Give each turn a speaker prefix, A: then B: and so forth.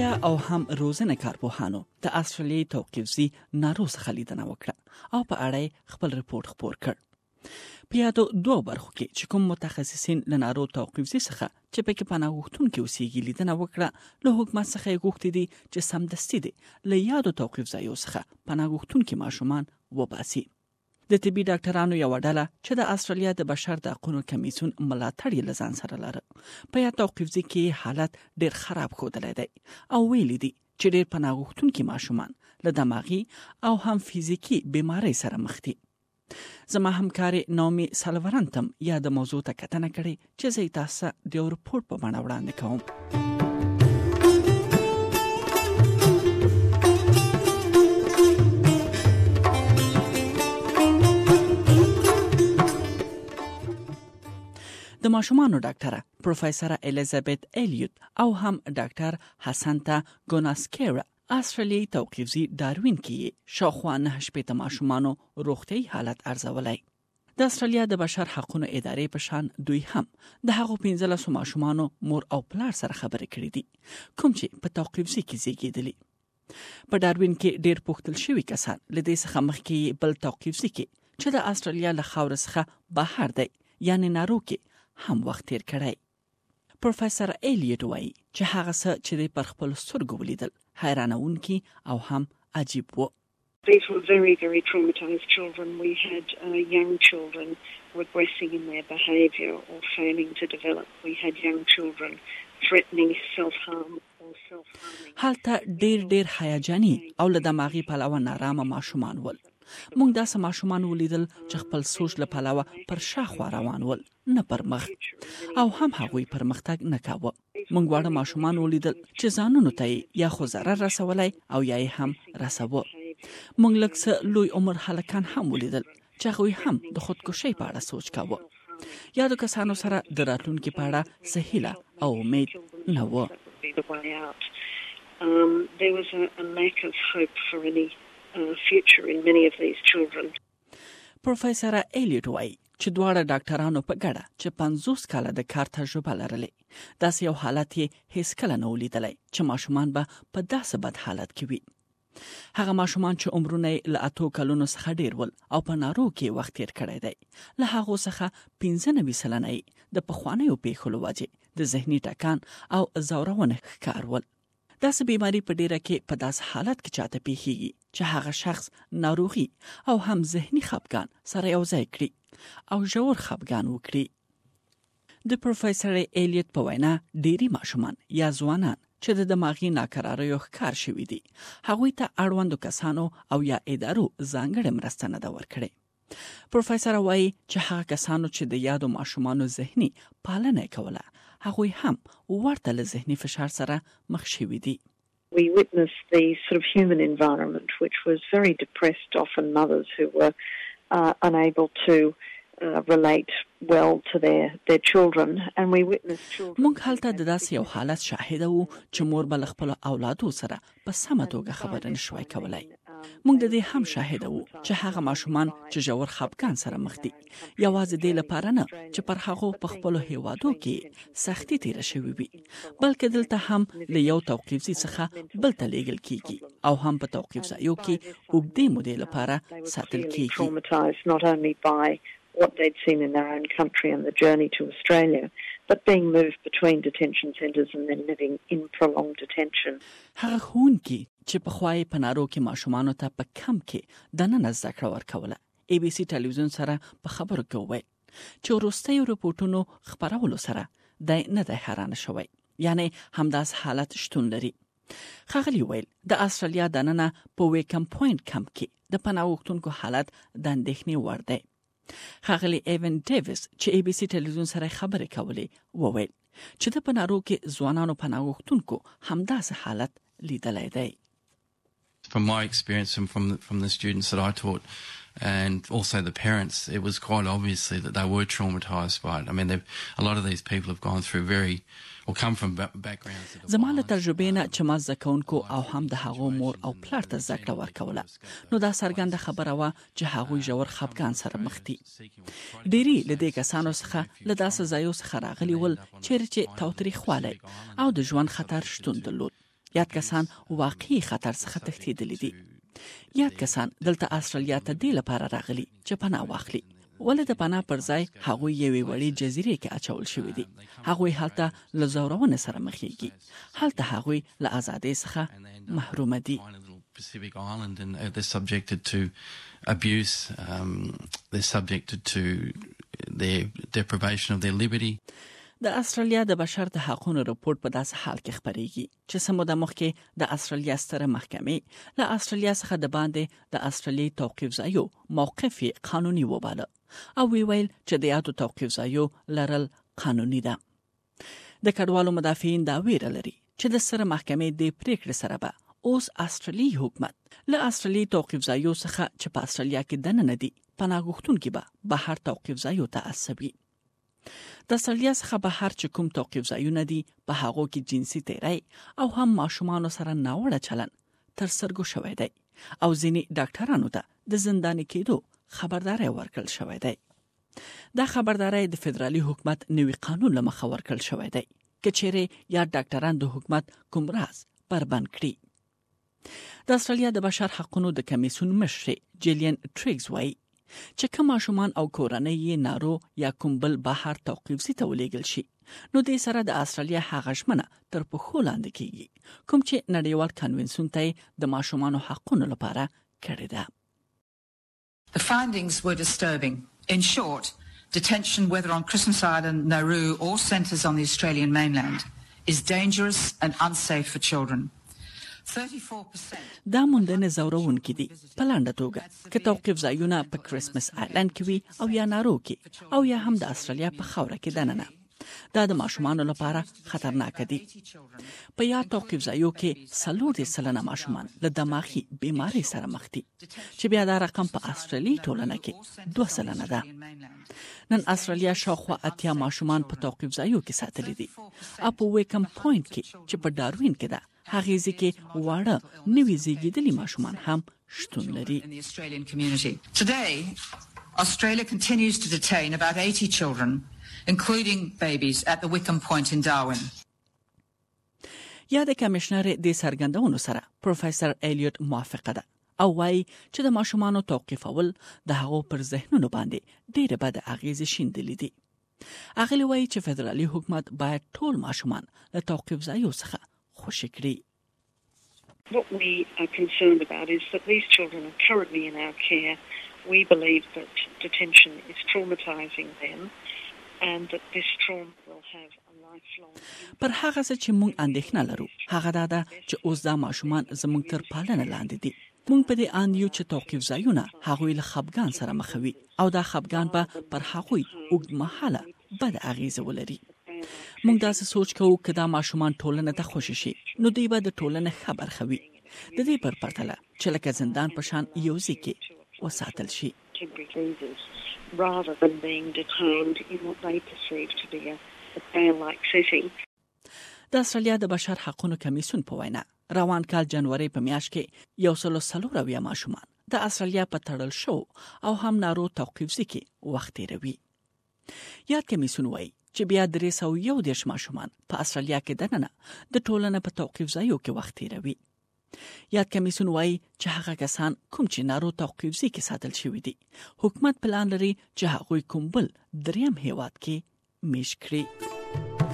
A: روغتیا او هم روزنه کارپوهانو د استرالیایي توقیفزي نارو څخه لیدنه وکړه او په اړه خپل رپورت خپور کړ. په یادو دوه برخو کې چې کوم متخصصین له نارو توقیفزي څخه چې پکې پناه غوښتونکي اوسېږي لیدنه وکړه، له حکومت څخه یې غوښتي دي چې سمدستي دي له یادو توقیفځایو څخه پناه غوښتونکي ماشومان وباسي. د طبي ډاکټرانو یو ډله چې د استرالیا د بشر د حقوقو کمیسیون ملاتړ یې له ځان سره لره، په یا توقیفځي کې حالت ډېر خراب ښودلی دی او ویلي دي چې ډېر پناه غوښتونکي ماشومان له دماغي او هم فزیکي بیمارۍ سره مخ دي. زما همکاري نومي سالورانتم یا د موضوع ته کتنه کړې چې زه تاسو د یو رپورټ په بڼه وړاندې کوم. د ماشومانو ډاکټره پروفیسور الیزابت الیوت او هم ډاکټر حسنتا ګوناسکیرا استرالیایي توقیفزي داروین کې شاوخوا 9 ماشومانو روغتیايي حالت ارزولای. د استرالیا د بشر حقوقو ادارې په شان دوی هم د هغو 15 ماشومانو مور او پلار سره خبرې کړې دي کوم چې په توقیفزي کې زیږیدلي. په داروین کې ډېر پوښتل شوي کسان له دې څخه مخکې بل توقیفزي کې چې د استرالیا له خاورې څخه بهر دی یعنی نارو کې هم وخت تیر کړی. پروفیسور الیوت وایي چې هغه څه چې پر خپل سترګو ولیدل حیرانونکي او هم عجیب وو.
B: These were very, very traumatized children. We had young children regressing in their behaviour or failing to develop. We had young children threatening self-harm or self-harming.
A: هلته ډېر هیجاني او له دماغي پلوه نارامه ماشومان ول. موږ داسې ماشومان ولیدل چې خپل سوچ له پلوه پر شاخوا روان ول نه پر مخ او هم هغوی پرمختګ نه کاوه. موږ واړه ماشومان ولیدل چې ځانونو ته یا خو ضرر رسولای او یا هم رسوه. موږ لږ څه لوی عمر هلکان هم ولیدل چې هغوی هم د خودکشۍ په اړه سوچ کاوه. یادو کسانو سره د راتلونکي په اړه څه هیله او امید نه و.
B: There was a lack of hope for any future in many of these children.
A: پروفیسور الیوت وایي چې دواړه ډاکټرانو په ګډه چې 50 کاله د کار تجربه لرلې، داسې یو حالت یې هیڅ کله نه ولیدلی چې ماشومان به په داسې بد حالت کې وي. هغه ماشومان چې عمرونه له 8 کلونو څخه ډیر ول او په نارو کې وخت تیر کړی دی، له هغو څخه 95 سلنه د پخوانیو پیښو له وجې د ذهني ټکان او ځورونې ښکار ول. داسې بیماری په ډیره کې په داسې حالت کې چاته پیښیږي چې هغه شخص ناروغي او هم ذهني خفګان سره یو ځای کړي او ژور خفګان وکړي. د پروفیسور الیوت په وینا ډیری ماشومان یا ځوانان چې د دماغي ناکراریو ښکار شوي دي هغوی ته اړوندو کسانو او یا ادارو ځانګړې مرسته نه ده ورکړې. پروفیسور وایي چې هغه کسانو چې د یادو ماشومانو ذهني پالنه کوله هغوی هم ورته له ذهني فشار سره مخ شوي دي.
B: We witnessed the sort of human environment which was very depressed, often mothers who were unable to relate well to their children, and we witnessed children.
A: موږ هلته د داسې یو حالت شاهده وو چې مور به له خپلو اولادو سره په سمه توګه خبرې نشوای کولای. موږ د دې هم شاهده وو چې هغه ماشومان چې ژور خفګان سره مخ دي یوازې دې لپاره نه چې پر هغو په خپلو هیوادو کې سختي تیره شوې وي، بلکې دلته هم له یو توقیفزي څخه بل ته لیږل کیږي او هم په توقیفځایو کې اوږدې مودې لپاره ساتل کیږي.
B: What they'd seen in their own country and the journey to Australia, but being moved between detention centres and then living in prolonged detention.
A: هغه ښوونکي چې پخوای په نارو کې ماشومانو ته په کم کې دننه زده کړه ورکوله ABC ټلویزیون سره په خبرو کې وویل چې وروستیو رپورټونو خپرولو سره دی نه دی حیرانه شوی، یعنی همداس حالت شتون لري. ښاغلي ویل د استرالیا دننه په ویکم پوینټ کمپ کې د پناه غوښتونکو حالت د اندېښنې وړ دی. ښاغلي ایون ډیویس چې ABC ټلویزیون سره خبرې کولې وویل چې د پنارو کې ځوانانو پناه غوښتونکو همداسې حالت لیدلی دی.
C: From my experience and from the students that I taught and also the parents, it was quite obviously that they were traumatised by it. I mean, a lot of these people have gone through come from backgrounds that
A: زما له تجربې نه چې ما زده کوونکو او هم د هغو مور او پلار ته زده کړه ورکوله نو دا څرګنده خبره وه چې هغوی ژور خفګان سره مخ دي. ډېری له دې کسانو څخه له داسې ځایو څخه راغلي ول چیرې چې تاوتریخوالی او د ژوند خطر شتون درلود یاد کسان واقعي خطر څخه تښتېدلي دي. یاد کسان دلته استرالیا ته د لپاره راغلي چې پناه واخلي. ولې د پناه پر ځای هغوی یوې وړې جزیرې کې اچول شوي دي. هغوی هلته له ځورونې سره مخېږي. هلته هغوی له ازادۍ څخه محروم دي.
C: Pacific Island, and they're subjected to abuse, they're subjected to their deprivation of their liberty.
A: د استرالیا د بشر د حقوقو راپور په داسې حال کې خبرېږي چې سموده مخکې د استرالیا ستره محکمې له استرالیا څخه د باندې د استرالیي توقیف ځایو موقف قانوني وباله او ویل چې د یادو توقیف ځایو لرل قانوني ده. د کډوالو مدافعین دا ویره لري چې د ستره محکمې د پریکړې سره به اوس استرالیي حکومت له استرالیي توقیف ځایو څخه چې په استرالیا کې دننه دي پناه غوښتونکي به بهر توقیف ځایو ته استوي. د استرالیا څخه بهر چې کوم توقیف ځایونه دي په هغو کې جنسي تیری او هم ماشومانو سره ناوړه چلن تر سترګو شوی دی او ځینې ډاکټرانو ته د زنداني کېدو خبرداری ورکړل شوی دی. دا خبرداری د فدرالي حکومت نوي قانون له مخې ورکړل شوی دی که چیرې یا ډاکټران د حکومت کوم راز بربند کړي. د استرالیا د بشر حقوقو د کمیسیون مشر جیلین ټریګز وایي چې کوم ماشومان او کورنۍ یې نارو یا کوم بل بهر توقیف ځای ته ولېږل شي نو د سره د استرالیا هغه ژمنه تر پښو لاندې کیږي کوم چې نړیوال کنونسیون ته د ماشومانو حقوقو لپاره کړی ده.
D: The findings were disturbing. In short, detention, whether on Christmas Island, Nauru or centres on the Australian mainland, is dangerous and unsafe for children. 34%
A: دا موندنې زورونکې دي. په لنډه توګه که توقیف ځایونه په کرسمس آیلند کې وي او یا نارو کې او یا هم د استرالیا په خاوره کې دننه دا د ماشومانو لپاره خطرناک دي. په یا توقیف ځایو کې 40% ماشومان له دماغي بیماری سره مخ دي چې بیا دا رقم په استرالیا ټولنه کې 2% ده. نن استرالیا شاوخوا 80 ماشومان په توقیف ځایو کې ساتلي دي. په ویکم پوینټ کې چې په ډاروین کې ده هغه ځکه واړه نوي زیږیدلي ماشومان هم شتون لري.
D: Today, Australia continues to detain about 80 children, including babies, at the Wickham Point in Darwin.
A: یا د کمشنر د سرګندونو سره پروفیسور الیوت موافقه ده او وايي چې د ماشومانو توقیفول د هغو پر ذهنونو باندې ډېر بد اغیز شیندلې دي. هغه وايي چې فدرالي حکومت باید ټول ماشومان له توقیف ځایو څخه خوشی کړي.
B: What we are concerned about is that these children are currently in our care. We believe that detention is traumatizing them and that this trauma will have a lifelong impact.
A: پر هغه څه چې موږ اندېښنه لرو هغه دا ده چې اوس دا ماشومان زموږ تر پالنه لاندې دي. موږ په دې اند یو چې توقیف ځایونه هغوی له خپګان سره مخوي او دا خپګان به پر هغوی اوږدمهاله بد اغیزه ولري. موږ داسې سوچ کوو که دا ماشومان ټولنه ته خوشی شي نو دوی به د ټولنې خبر خوي د دې پر پرتله چې لکه زندان په شان یو ځای کې وساتل شي.
B: Rather than being detained in what they perceive to be a jail-like setting.
A: د استرالیا د بشر حقوقو کمیسیون په وینا روان کال جنوري په میاشت کې 140 ماشومان د استرالیا په تړل شو او هم نارو توقیف ځای کې وخت تیروي. یاد کمیسیون وایي چې بیا 301 ماشومان په استرالیا کې دننه د ټولنې په توقیف ځایو کې وخت تیروي. یاد کمیسیون وایي چې هغه کسان کوم چې نارو توقیف ځای کې ساتل شوي دي حکومت پلان لري چې هغوی کوم بل دریم هیواد کې میش کړي.